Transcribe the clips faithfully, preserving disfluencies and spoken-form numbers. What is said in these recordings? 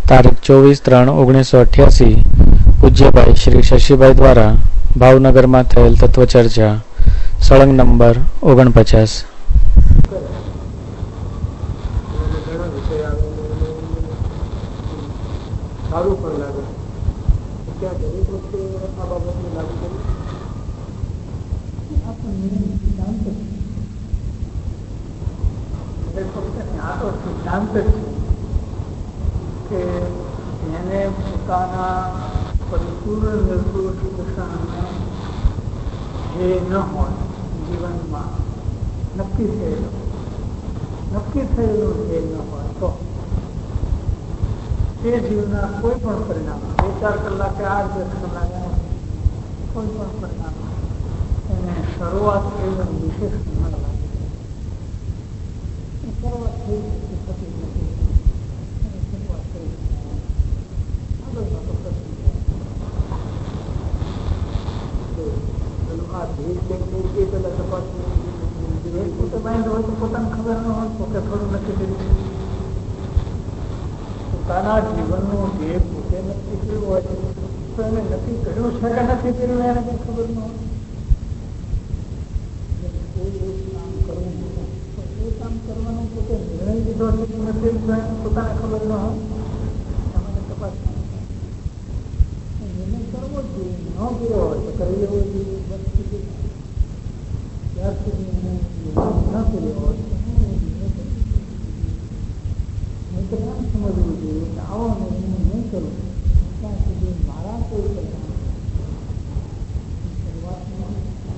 તારીખ ચોવીસ ત્રણ ઓગણીસો અઠ્યાસી પૂજ્યભાઈ શ્રી શશીભાઈ દ્વારા ભાવનગરમાં થયેલ તત્વચર્ચા સળંગ નંબર ઓગણપચાસ. સારું પણ લાગે ત્યાં દરેક વખતે આ બાબતને લાગુ કરી આ તો સિદ્ધાંત જ છે કે એને પોતાના પરિપૂર્ણ નિર્દોષ દશાને જે ન હોય જીવનમાં નક્કી થયેલું નક્કી થયેલું જે ન હોય તો તે જીવના કોઈ પણ પરિણામ બે ચાર કલાકે આઠ દસ કલાકે કોઈ પણ પરિણામ એને શરૂઆત એવું વિશેષ ન લાગે. શરૂઆત થઈ થતી નથી શરૂઆત કરી આગળમાં તો આ ભીડ કે પેલા તપાસ પોતે બાંધ હોય તો પોતાને ખબર ન હોય તો કે થોડું નક્કી કર્યું પોતાના જીવનનું જે પોતે નક્કી કર્યું હોય તો એને નક્કી કર્યું છે કે નથી કર્યું એને કઈ ખબર ન હોય. કોઈ કામ કરવું એ કામ કરવાનું પોતે નિર્ણય લીધો છે કે નથી પોતાને ખબર ન હોય એમાં તપાસ નિર્ણય કરવો જ જોઈએ. ન કર્યો હોય તો કરી લેવો જોઈએ. ત્યાર સુધી એને ન કર્યો હોય તો એમ સમજવું જોઈએ કે આવો નિર્ણય નહીં કરું ત્યાં સુધી મારા કોઈ પરિણામ શરૂઆતમાં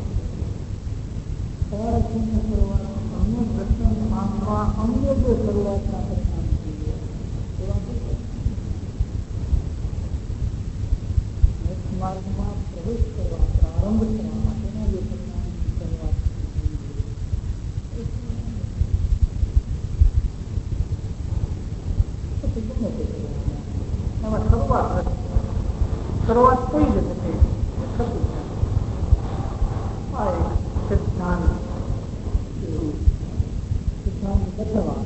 તૈયાર શરૂઆત અન્ય પ્રશ્ન માંગવા અન્ય જે શરૂઆતના પરિણામ જોઈએ એવા માર્ગમાં પ્રવેશ કરવા પ્રારંભ કરવા માટેના જે પરિણામ શરૂઆત એમાં શરૂઆત નથી. શરૂઆત થઈ જ નથી થતું છે. આ એક સિદ્ધાંત એવું સિદ્ધાંત બતાવવા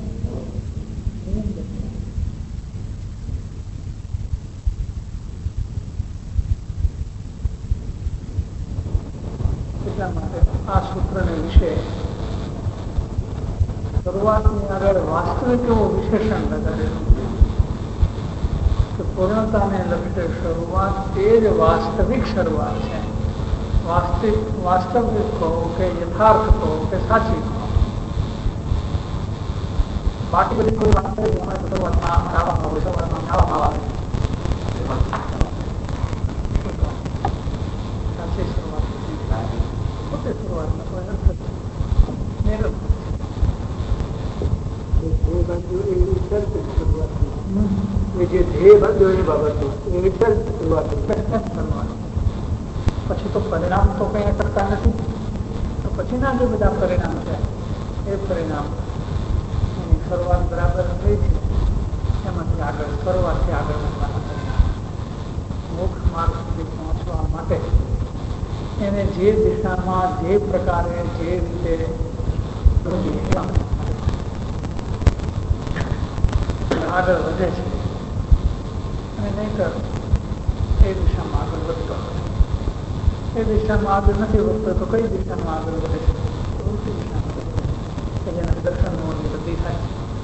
એટલા માટે આ સૂત્રને વિશે શરૂઆતની આગળ વાસ્તવિક એવો વિશેષણ લગાડેલું કે પૂર્ણતાને લક્ષ્ય શરૂઆત એ જ વાસ્તવિક શરૂઆત છે. વાસ્તવિક વાસ્તવિક કહો કે યથાર્થ કહો કે સાચી કહો બાકી બધી કોઈ વાસ્તવિક શરૂઆતમાં આવવામાં હોય શરૂઆતમાં આવવામાં આવે સાચી શરૂઆત પોતે શરૂઆતમાં કોઈ અર્થ નિરર્થક જે ધ્યેય બાંધ્યો એની બાબત પછી તો પરિણામ તો કઈ કરતા નથી. તો પછીના જે બધા પરિણામ છે એ પરિણામ એની શરૂઆત બરાબર થઈ છે એમાંથી આગળ શરૂઆતથી આગળ વધવાના પરિણામ મોક્ષ માર્ગ સુધી પહોંચવા માટે એને જે દિશામાં જે પ્રકારે જે રીતે આગળ વધે છે અને નહીંતર એ દિશામાં આગળ વધતો એ દિશામાં આગળ નથી વધતો તો કઈ દિશામાં આગળ વધે છે ઉલટી દિશામાં કે જેના દર્શનનું બધી થાય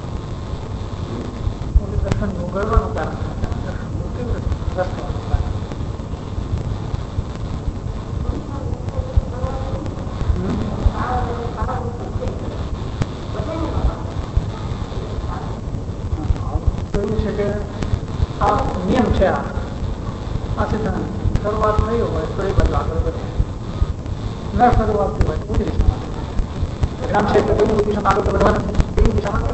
દર્શનનું ગળવાનું કારણ દર્શનનું તીવ્ર રસવાનું કારણ છે કે આ નિયમ છે. આ સિદ્ધાંત શરૂઆત થઈ હોય તો એ બાજુ આગળ વધે ન શરૂઆત થઈ હોય ઉલટી દિશામાં પરિણામ છે કે કોઈ દિશામાં આગળ વધવાનું એવી દિશામાં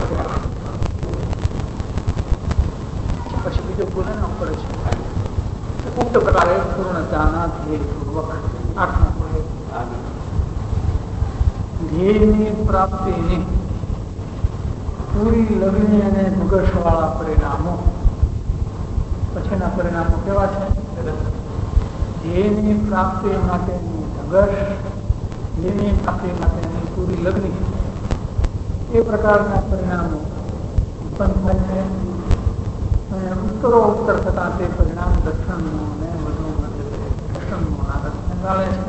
પછી બીજો ગુણ પડે છે ઉક્ત પ્રકારે પૂર્ણતાના ધ્યેયપૂર્વક આઠમો ધ્યેયની પ્રાપ્તિની પૂરી લગ્ન અને મગજ વાળા પરિણામો પછીના પરિણામો કેવા છે? ધ્યેયની પ્રાપ્તિ માટેનું સંઘર્ષ, ધ્યેયની પ્રાપ્તિ માટેની પૂરી લગ્ન, એ પ્રકારના પરિણામો ઉત્પન્ન થાય છે. અને ઉત્તરોત્તર થતા તે પરિણામ દર્શનનું ને વધુ દર્શનનું આનંદ ગાળે છે.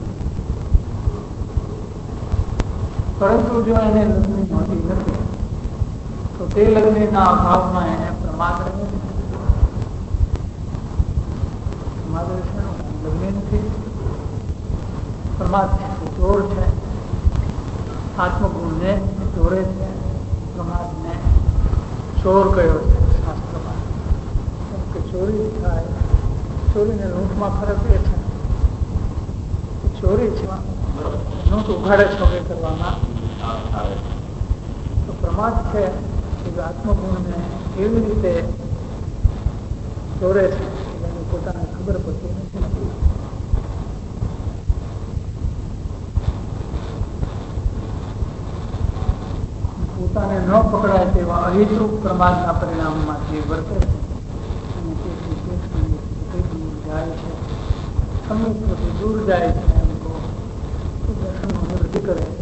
પરંતુ જો એને લગ્નની નોંધી નથી તો તે લગ્નના અભાવમાં એને પ્રમાદ રહે છે. પ્રમાદ રહેશે લગ્ન નથી, પ્રમાદ છે ચોર છે, આત્મગુણને ચોરે છે. પ્રમાદને ચોર કયો છે શાસ્ત્રમાં, કેમ કે ચોરી થાય, ચોરીને લૂંટમાં ફરક એ છે કે ચોરી છે લૂંટ ઉઘાડે છોકે કરવામાં આવે, તો પ્રમાદ છે કે આત્મગુણને એવી રીતે ચોરે છે કે એની પોતાને ખબર પડતી નથી. પોતાને ન પકડાય તેવા અહિતરૂપ પ્રમાદના પરિણામમાંથી વર્તે છે અને તેથી તે દૂર જાય છે, સમીપથી દૂર જાય છે. એમ તો દર્શનનું વૃદ્ધિ કરે છે.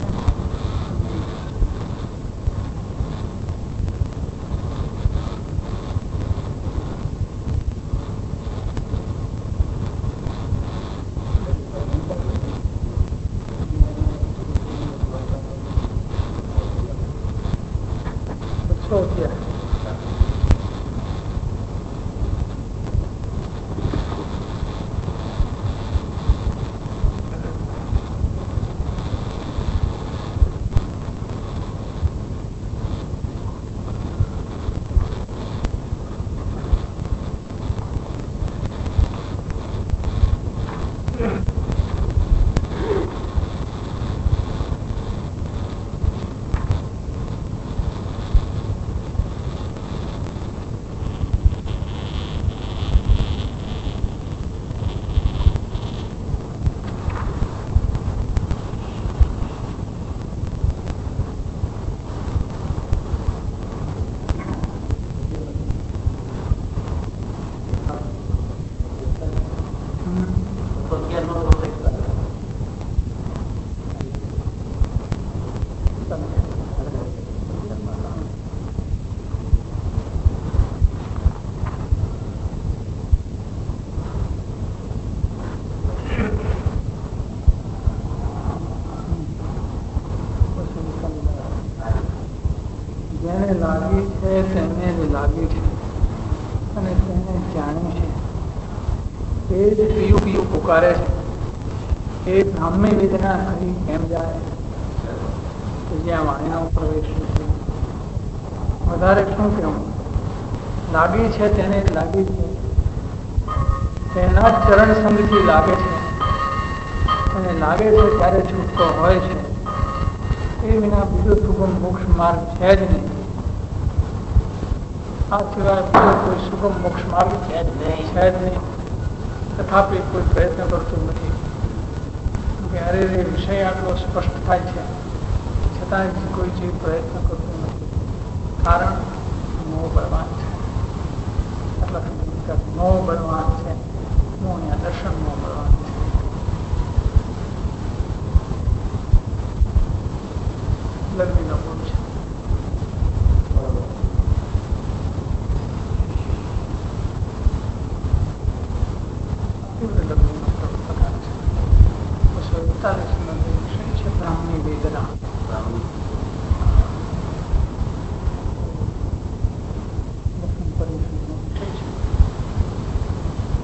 જેને લાગી છે તેને જ લાગી છે અને તેને જાણ્યું છે, એ જ પીયું પીયું પુકારે છે. એ બ્રાહ્મી વેદના કરી કેમ જાય કે જ્યાં વાણીનો પ્રવેશ નથી. વધારે શું કહેવું, લાગી છે તેને જ લાગી છે, તેના ચરણ સંગથી લાગે છે અને લાગે છે ત્યારે છૂટકો હોય છે. એ વિના બીજો સુગમ મોક્ષ માર્ગ છે જ નહીં. આ સિવાય બીજો કોઈ સુગમ મોક્ષ માર્ગ છે જ નહીં છે જ નહીં તથાપી કોઈ પ્રયત્ન કરતું નથી. ત્યારે એ વિષય આટલો સ્પષ્ટ થાય છે છતાં કોઈ જે પ્રયત્ન કરતું નથી. કારણ મોહ બળવાન છે. આટલા મોહ બળવાન છે. મોહ અહીંયા દર્શન મોહ બળવાન છે. લગ્નનો ગુણ છે. લગ્નનો પ્રકાર છે. બસો એકતાલીસ નો વિષય છે બ્રાહ્મણી વેદના. દર્શન પરિષદનો વિષય છે.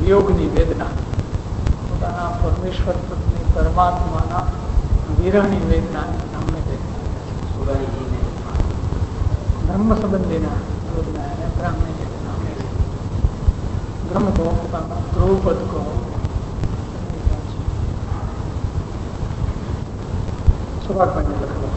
વિયોગની વેદના, પોતાના પરમેશ્વર પ્રત્યે પરમાત્માના વિરહની વેદના અમને ધર્મ સંબંધીના વેદના એને બ્રાહ્મણી વેદના ધર્મ કહો, ધ્રુવપદ કહો, સૌભાગ્યને લખેલો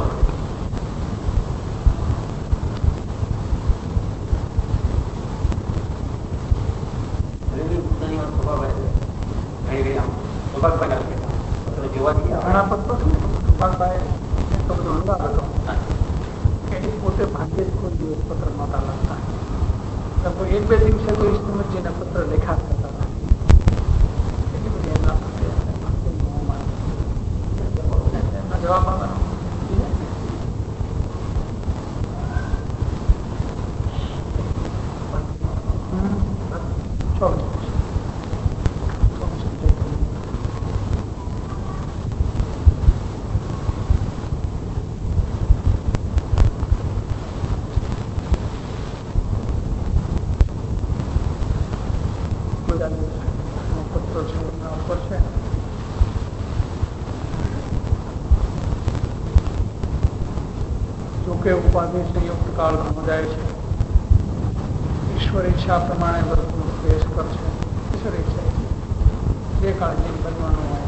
ઘણા પત્રો છે. સુભાષભાઈ એટલો બધો અંદાજ હતો કે એ પોતે ભાગ્યે જ કોઈ દિવસ પત્ર નહોતા લખતા. લગભગ એક બે દિવસે તો ઈષ્ટમતજીના પત્ર લેખા થતા હતા. એટલી બધી એમના પ્રત્યે એમના જવાબ આપવાનો ચલો. જોકે ઉપાધિ સંયુક્ત કાળ સમજાય છે. ઈશ્વર ઈચ્છા પ્રમાણે વર્તનો પ્રવેશ કરશે. ઈશ્વર ઈચ્છા જે કાળ જેમ બનવાનું હોય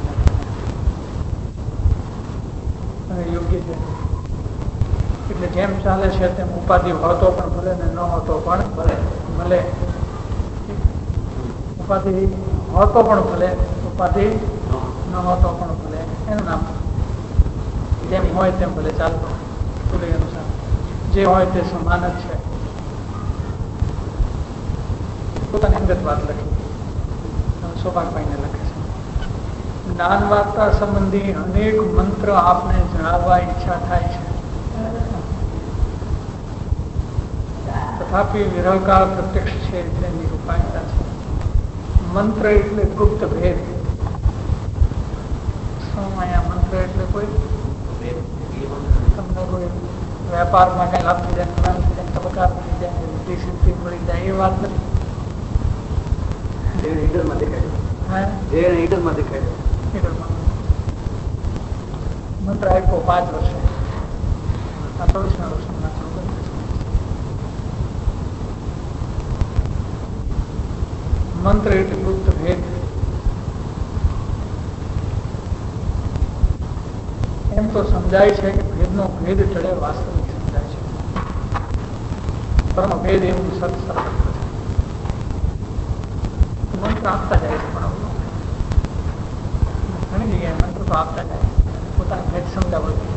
અને યોગ્ય છે. એટલે જેમ ચાલે છે તેમ ઉપાધિ હોતો પણ ભલે ને ન હોતો પણ ભલે ભલે ઉપાધિ હોતો પણ ભલે ઉપાધિ ન હોતો પણ ભલે એનું નામ જેમ હોય તેમ ભલે ચાલતો અનુસાર જે હોય તે સમાન જ છે. પોતાની અંગત વાત લખી સૌભાગભાઈને લખે છે. જ્ઞાન વાર્તા સંબંધી અનેક મંત્ર આપને જણાવવા ઈચ્છા થાય છે. તથાપિ વિરહકાળ પ્રત્યક્ષ છે એટલે નિરૂપાયતા છે. મંત્ર એટલે ગુપ્ત ભેદ. અહીંયા મંત્ર એટલે કોઈ તમને કોઈ વેપારમાં કઈ લાભ થઈ જાય, તબક્કા થઈ જાય, વૃદ્ધિ સિદ્ધિ મળી જાય એ વાત નથી. મંત્ર આપ્યો પાંચ વર્ષે, આ ચોવીસના વર્ષના મંત્ર એટલે ગુપ્ત ભેદ. એમ તો સમજાય છે કે ભેદનો ભેદ ટળે વાસ્તવિક સમજાય છે. પરમ ભેદ એવું સત સત મંત્ર આપતા જાય છે. પણ ઘણી જગ્યાએ મંત્ર તો આપતા જાય પોતાના ભેદ સમજાવવા જોઈએ.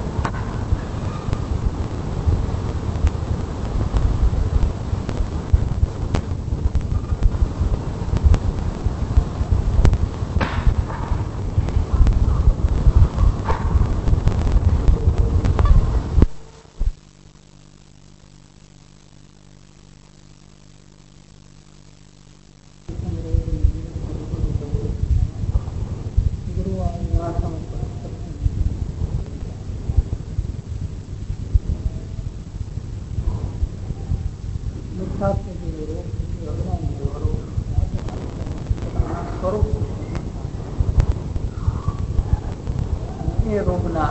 એ રોગના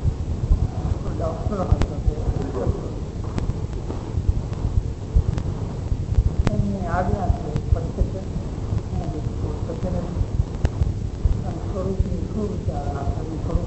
એમની આજ્ઞા છે સત્ય છે સત્ય નથી. સ્વરૂપની શું વિચારણા અને સ્વરૂપ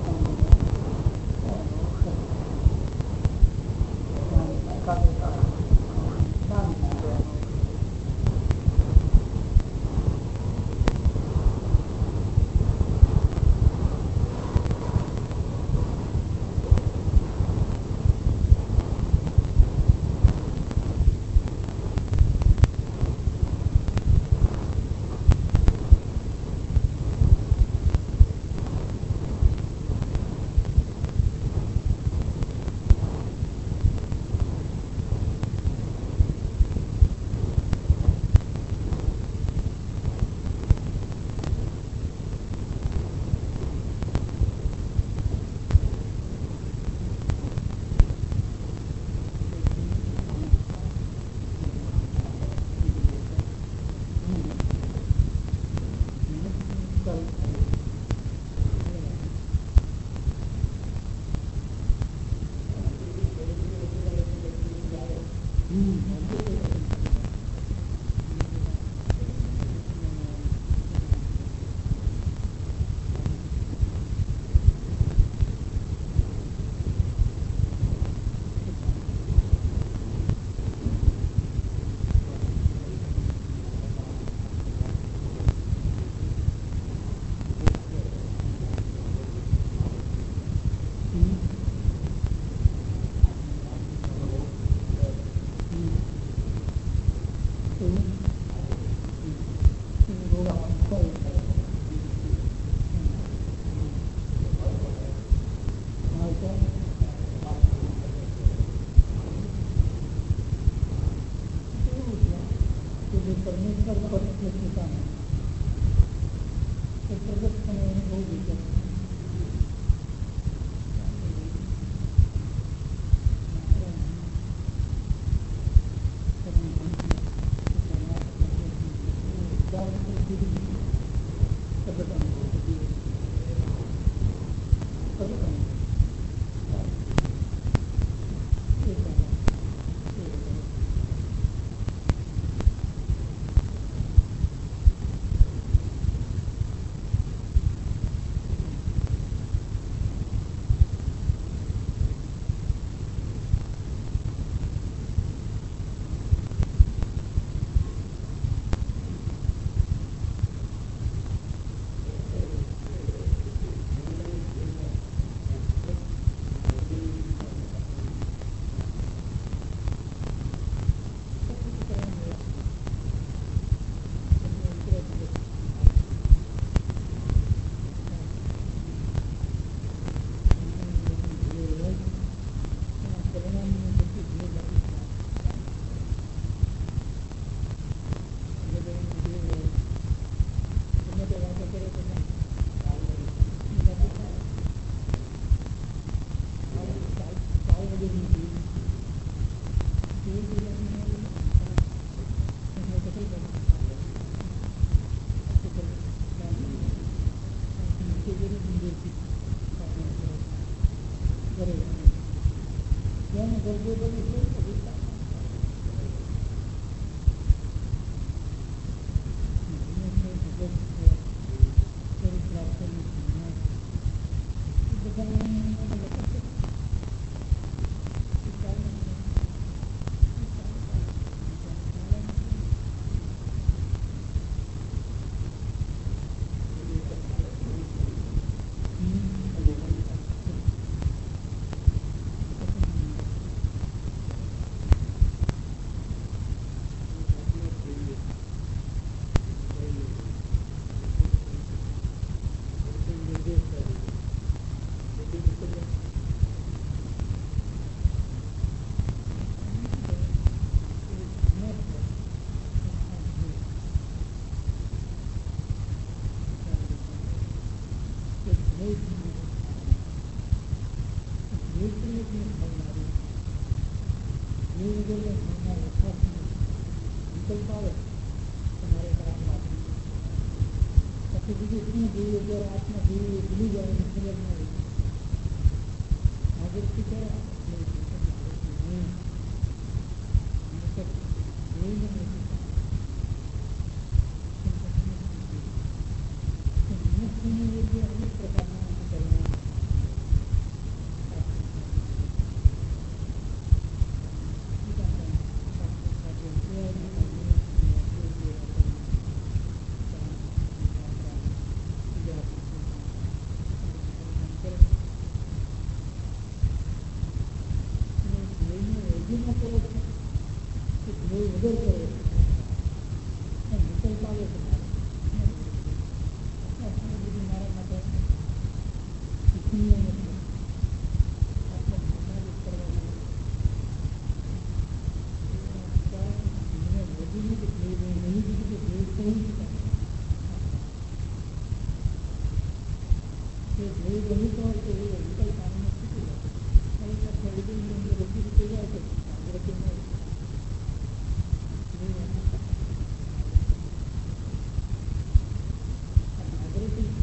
Thank you.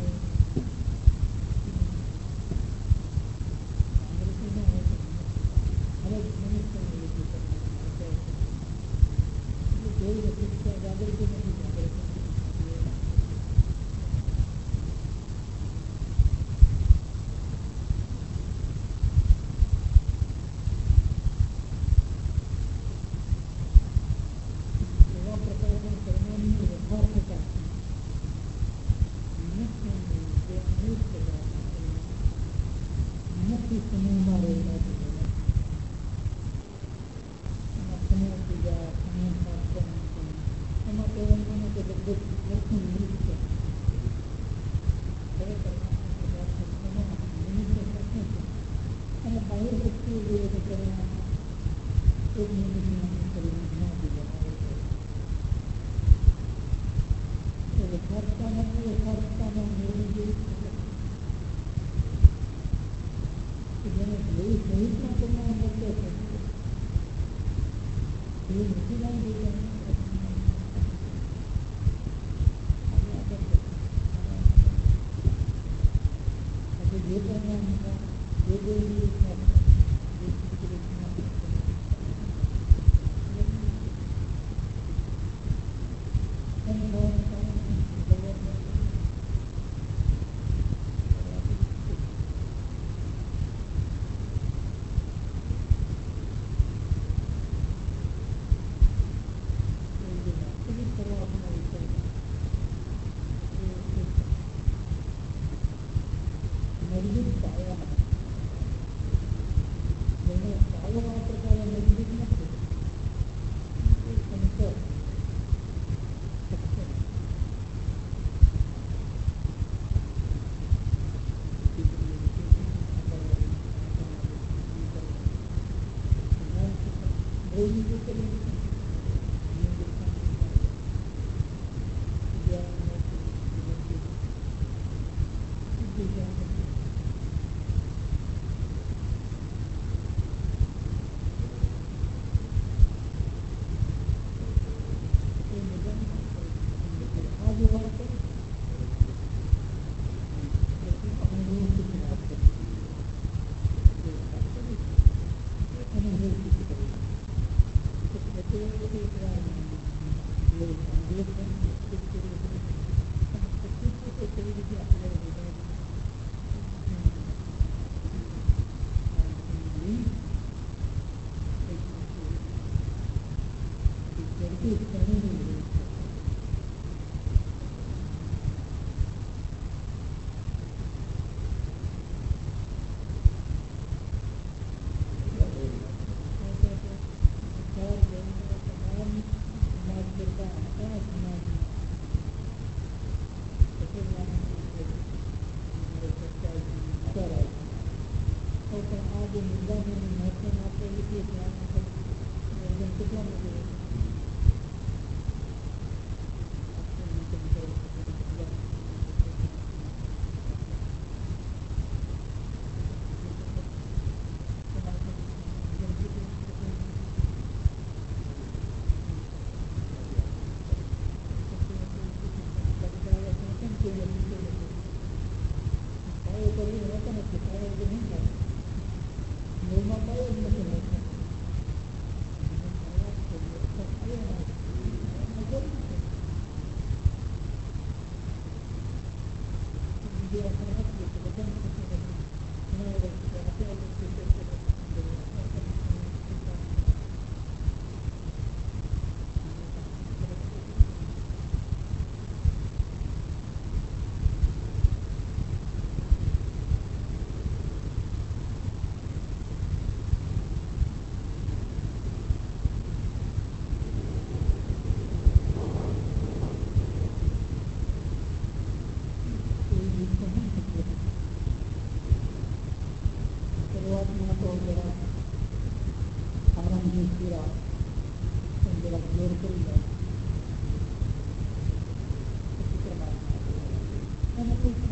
અને કોઈ